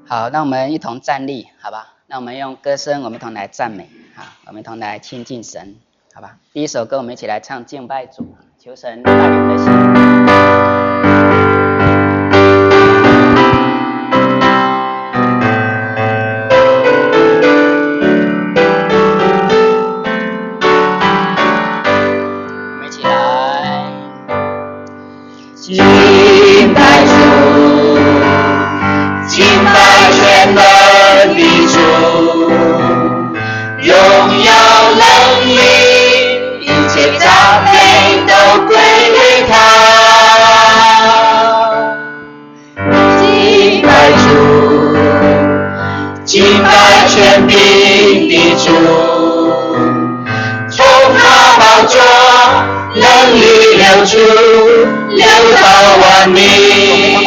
好，那我们一同站立，好吧？那我们用歌声，我们一同来赞美，好，我们一同来亲近神，好吧？第一首歌，我们一起来唱敬拜主，求神带领我们的心。 敬拜主，敬拜全能的主，荣耀能力，一切赞美都归于他。敬拜主，敬拜全能的主，从他宝座能力流出，流到万民，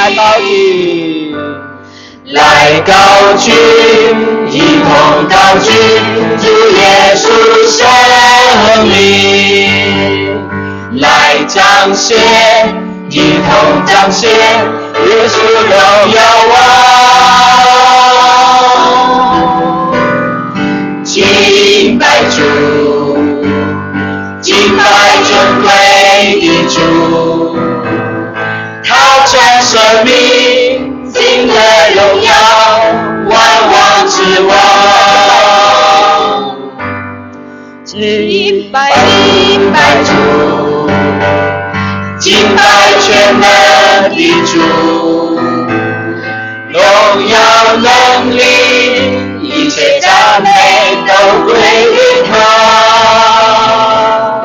来高举，一同高举主耶稣生命，来彰显，一同彰显耶稣荣耀王。敬拜主，敬拜尊贵的主，他真生命，进了荣耀，万王之王。敬拜主，敬拜全能的主，荣耀能力，一切赞美都归于他。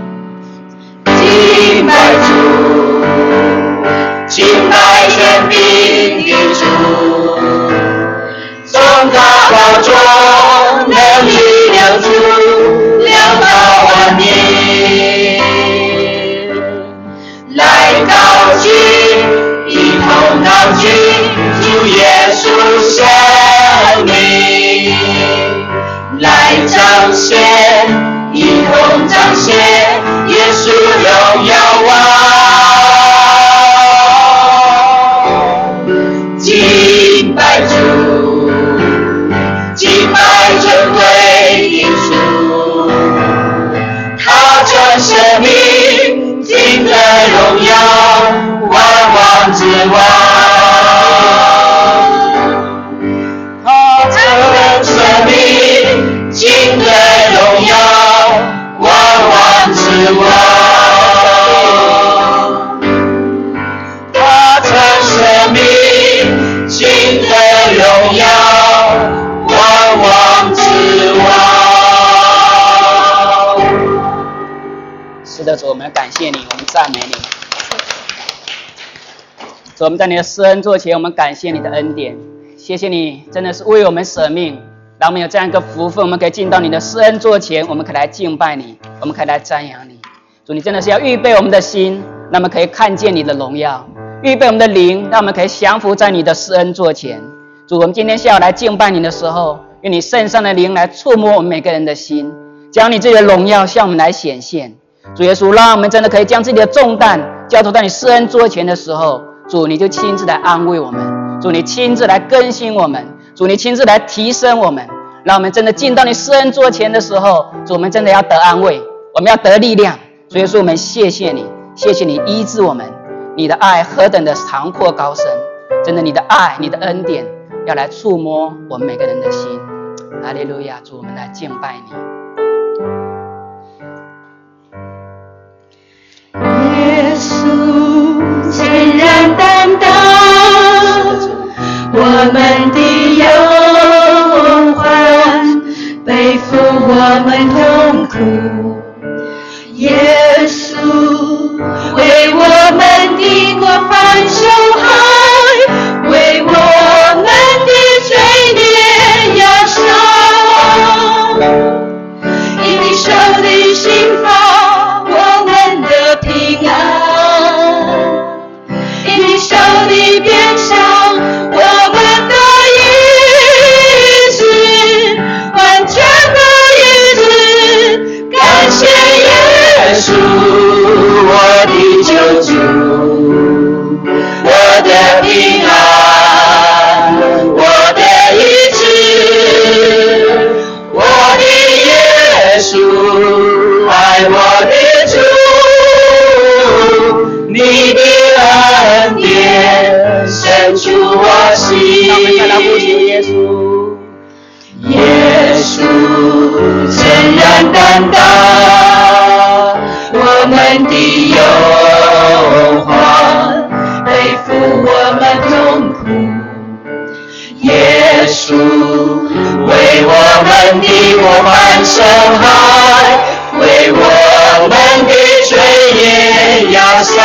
敬拜主，敬拜全能的主，从他宝座能力流出，流到万民，来高举，一同高举主耶稣生命，来彰显，一同彰显耶稣荣耀王。敬拜主，敬拜尊贵的主，他真生命，进了荣耀，万王之王。他真生命，进了荣耀，万王之王。他真生命，进了荣耀，万王之王。 是的，主，我们感谢你，我们赞美你。主，我们在你的施恩座前，我们感谢你的恩典，谢谢你，真的是为我们舍命，让我们有这样一个福分，我们可以进到你的施恩座前，我们可以来敬拜你，我们可以来瞻仰你。主，你真的是要预备我们的心，让我们可以看见你的荣耀，预备我们的灵，让我们可以降服在你的施恩座前。主，我们今天下午来敬拜你的时候，愿你圣上的灵来触摸我们每个人的心，将你自己的荣耀向我们来显现。主耶稣，让我们真的可以将自己的重担交托在你施恩座前的时候，主你就亲自来安慰我们，主你亲自来更新我们，主你亲自来提升我们，让我们真的进到你施恩座前的时候，主我们真的要得安慰，我们要得力量。主耶稣，我们谢谢你，谢谢你医治我们，你的爱何等的长阔高深，真的你的爱，你的恩典要来触摸我们每个人的心。哈利路亚，主我们来敬拜你。 耶稣全然担当我们的忧患，背负我们痛苦。耶稣为我们的过犯受害，为我们的罪孽压伤，因你受的刑罚，我们的平安，因你受的鞭伤，我们的医治，完全的医治，感稣，为我们的过犯受害，为我们的罪孽压伤。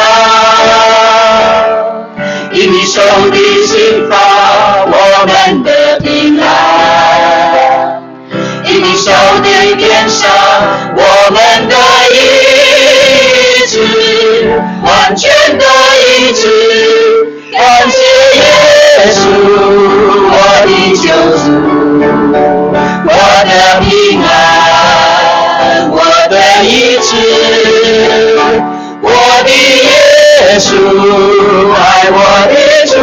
因你受的刑罚，我们的平安；因你受的鞭伤，我们的医治，完全的医治。感谢耶稣，我的救主，我的平安，我的医治，我的耶稣，爱我的主，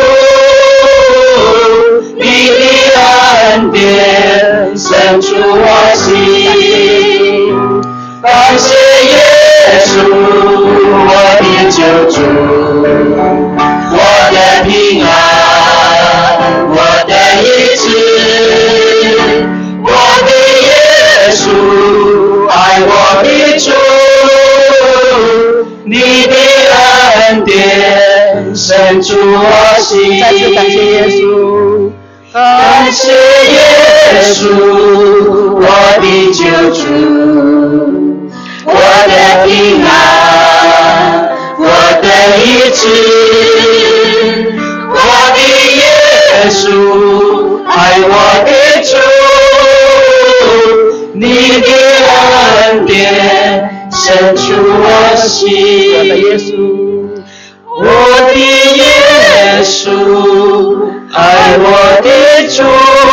你的恩典深出我心。感谢耶稣，我的救主，我的平安，我的医治，我的耶稣，爱我的主，你的恩典深出我心。 再次感谢耶稣， 感谢耶稣，我的救主，我的平安，我的医治，我的耶稣，爱我的主，你的恩典深出我心。 我的耶稣， 我的耶稣，爱我的主，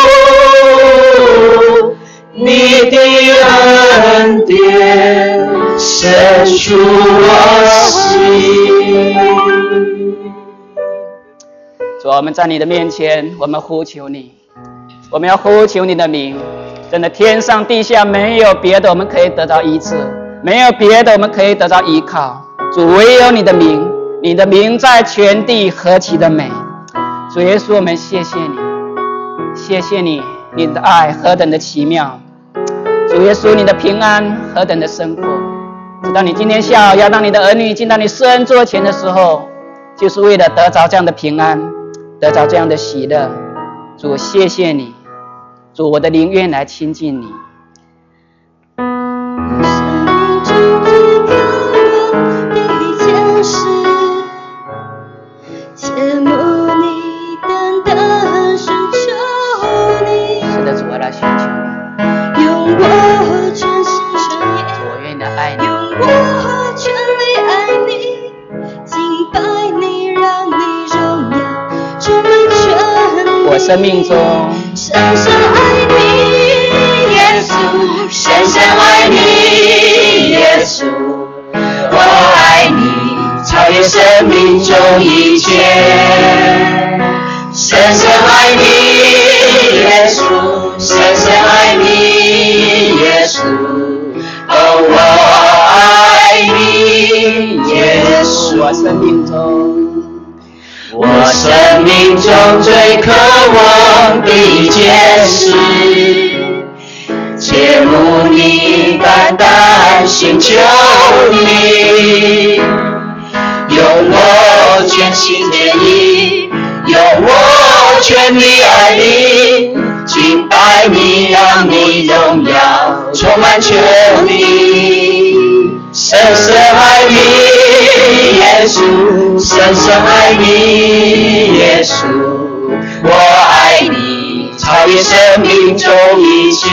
你的恩典深出我心。 主啊，我们在你的面前，我们呼求你，我们要呼求你的名。真的，天上地下没有别的我们可以得到医治，没有别的我们可以得到依靠。主，唯有你的名，你的名在全地何其的美。主耶稣，我们谢谢你，谢谢你，你的爱何等的奇妙。主耶稣，你的平安何等的深阔。直到你今天下午要让你的儿女进到你施恩座前的时候，就是为了得着这样的平安，得着这样的喜乐。主，谢谢你。主，我的灵愿来亲近你。是的，主，我来寻求你。 用我全心全意， 主，我愿意爱你。 用我全力爱你，敬拜你，让你荣耀充满全地。 我生命中深深爱你，耶稣，深深爱你，耶稣，我爱你，超越生命中一切。深深爱你，耶稣，深深爱你，耶稣，哦，我爱你，耶稣。 我生命中， 我生命中最渴望的一件事，切慕你，单单寻求你，用我全心全意，用我全力爱你，敬拜你，让你荣耀充满全地。深深爱你，耶稣，深深爱你，耶稣，我爱你，超越生命中一切。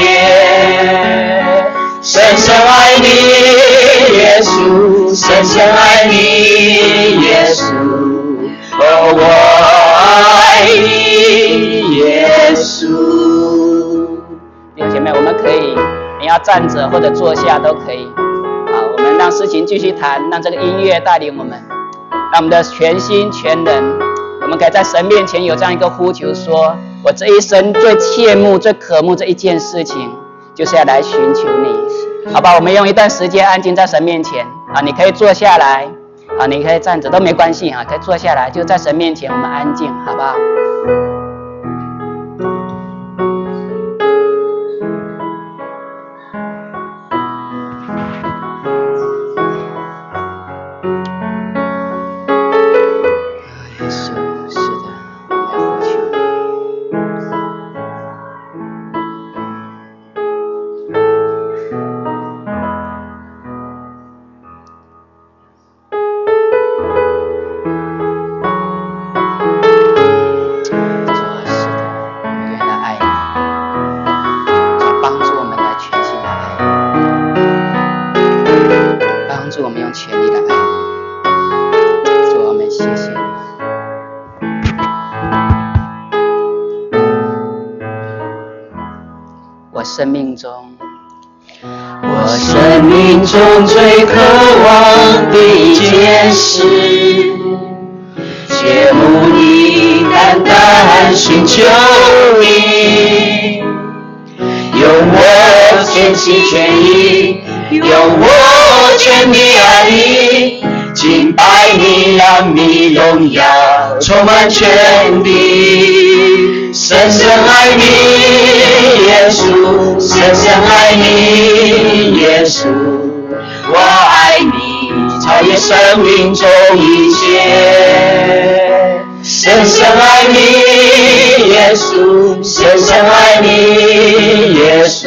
深深爱你，耶稣，深深爱你，耶稣，哦，我爱你，耶稣。 弟兄姐妹，我们可以，你要站着或者坐下都可以。好，我们让诗琴继续弹，让这个音乐带领我们，让我们的全心全人，我们可以在神面前有这样一个呼求，说我这一生最切慕、最渴慕这一件事情，就是要来寻求你。好吧，我们用一段时间安静在神面前啊，你可以坐下来啊，你可以站着都没关系啊，可以坐下来，就在神面前我们安静，好不好？ 我生命中最渴望的一件事，切慕你，单单寻求你，用我全心全意，用我全的爱你，敬拜你，让你荣耀充满全地，深深爱你，耶稣，深深爱你，耶稣，我爱你，超越生命中一切，深深爱你，耶稣，深深爱你，耶稣，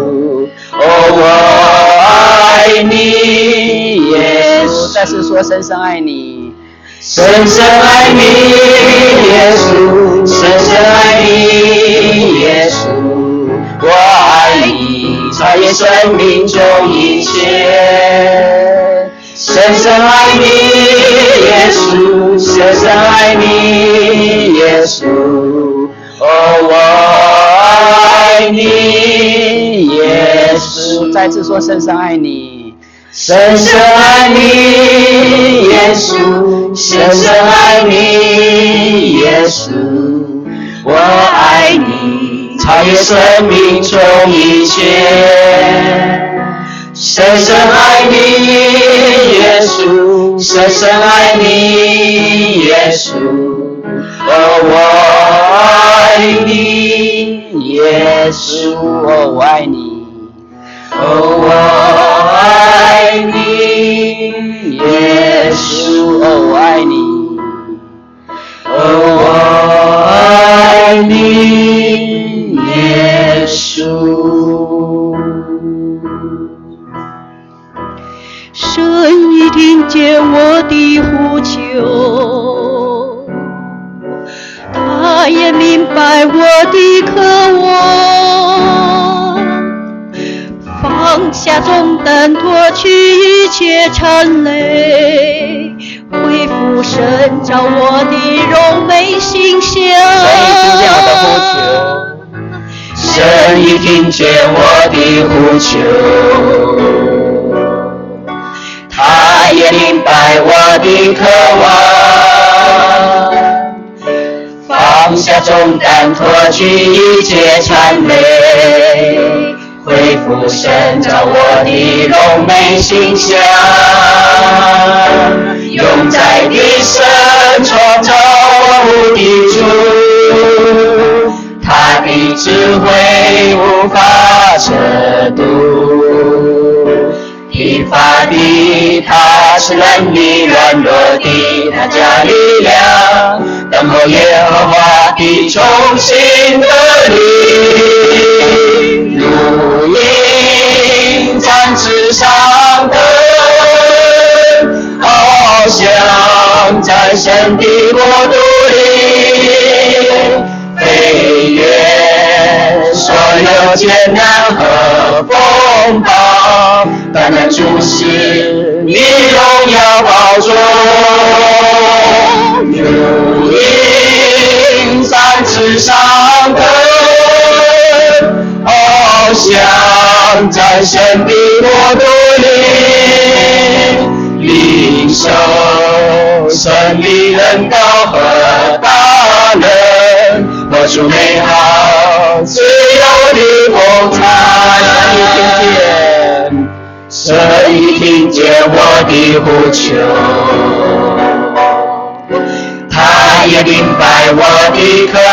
我爱你，耶稣。 再次说深深爱你， 深深爱你，耶稣，深深爱你，耶稣，我爱你，超越生命中一切。深深爱你，耶稣，深深爱你，耶稣，我爱你，耶稣。 再次说深深爱你， 深深爱你，耶稣，深深爱你，耶稣，我爱你，超越生命中一切。深深爱你，耶稣，深深爱你，耶稣，我爱你，耶稣， 我爱你， 我爱你，耶稣， 我爱你， 我爱你，耶稣。 神已听见我的呼求，他也明白我的渴望，放下重担，脱去一切缠累，恢复神造我的荣美形象。 神已听见我的呼求，他也明白我的渴望，放下重担，脱去一切缠累，恢复神造我的荣美形象，永在的神创造无敌主，他的智慧无法测度，疲乏的他是能力，软弱的他加力量，等候耶和华的重新得力，如鹰展翅上腾，翱翔在神的国度里，飞越所有艰难和风暴，单单注视你荣耀宝座，如鹰展翅上腾，翱翔在神的国度里，领受神的恩膏和大能，活出美好自由的风采。神已听见我的呼求，他也明白我的渴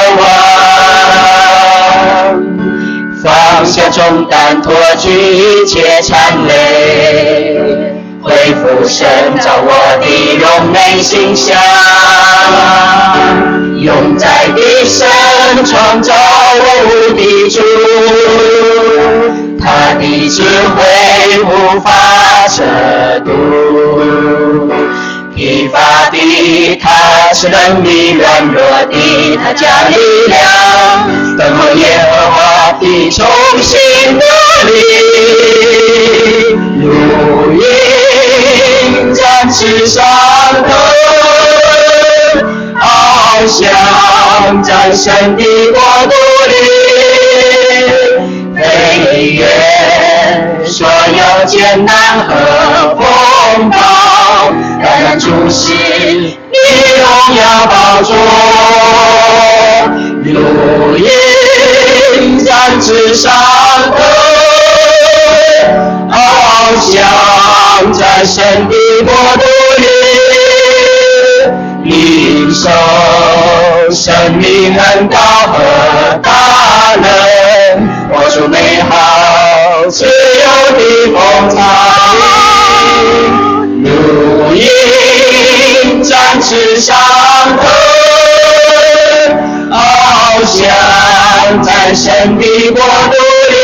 望，放下重担，脱去一切缠累，恢复神造我的荣美形象，永在的神创造我无敌主，他的智慧无法测度，疲乏的他是能力，软弱的他加力量，等候耶和华的重新得力，如鹰展翅上腾，翱翔在神的国度里，飞有艰难和风暴，单单主是你荣耀宝座。如鹰展翅上腾，翱翔在神的国度里，领受生命恩膏和大能，活出美好自由的风采。如鹰展翅上腾，翱翔在神的国度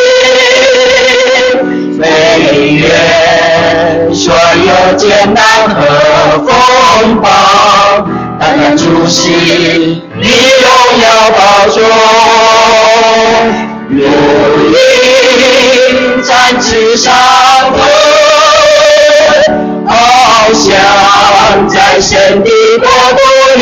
里，飞越所有艰难和风暴，单单主是你荣耀宝座。如鹰展翅上腾，翱翔在神的国度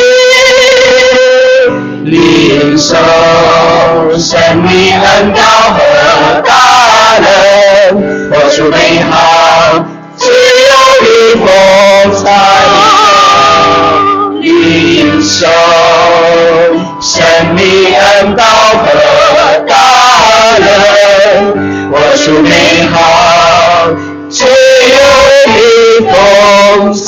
里，领受生命恩膏和大能，活出美好自由的风采。领受生命恩膏和大能，活出美好自由的风采。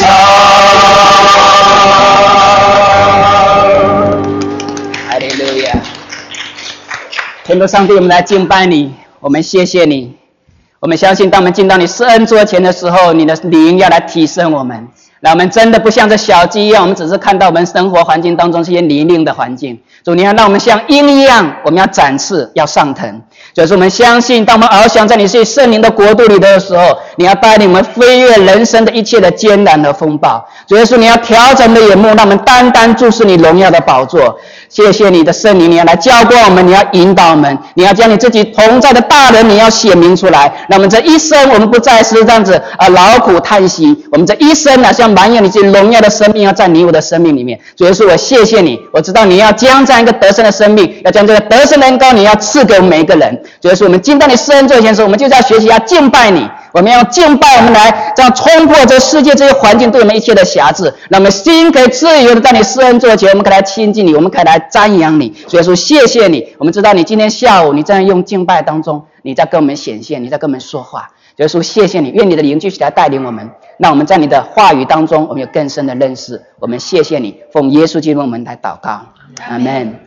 哈利路亚！天父上帝，我们来敬拜你，我们谢谢你。我们相信，当我们进到你施恩座前的时候，你的灵要来提升我们。让我们真的不像这小鸡一样，我们只是看到我们生活环境当中这些泥泞的环境。主，你要让我们像鹰一样，我们要展翅，要上腾。就是我们相信，当我们翱翔在你是圣灵的国度里的时候，你要带领我们飞越人生的一切的艰难和风暴。主耶稣，你要调整我们的眼目，让我们单单注视你荣耀的宝座。谢谢你的圣灵，你要来教灌我们，你要引导我们，你要将你自己同在的大能，你要显明出来。让我们这一生，我们不再是这样子劳苦叹息，我们这一生像满有你自己荣耀的生命，要在你我的生命里面。主耶稣，我谢谢你，我知道你要将这样一个得胜的生命，要将这个得胜的恩膏，你要赐给我们每一个人。主耶稣，我们进到你施恩座前的时候，我们就要学习要敬拜你。我们要敬拜，我们来这样冲破这世界这些环境对我们一切的辖制，让我们心可以自由的在你施恩座前，我们可以来亲近你，我们可以来瞻仰你。所以说谢谢你，我们知道你今天下午你这样用敬拜当中，你在跟我们显现，你在跟我们说话。所以说谢谢你，愿你的灵继续来带领我们，让我们在你的话语当中，我们有更深的认识。我们谢谢你，奉耶稣基督我们来祷告，阿们。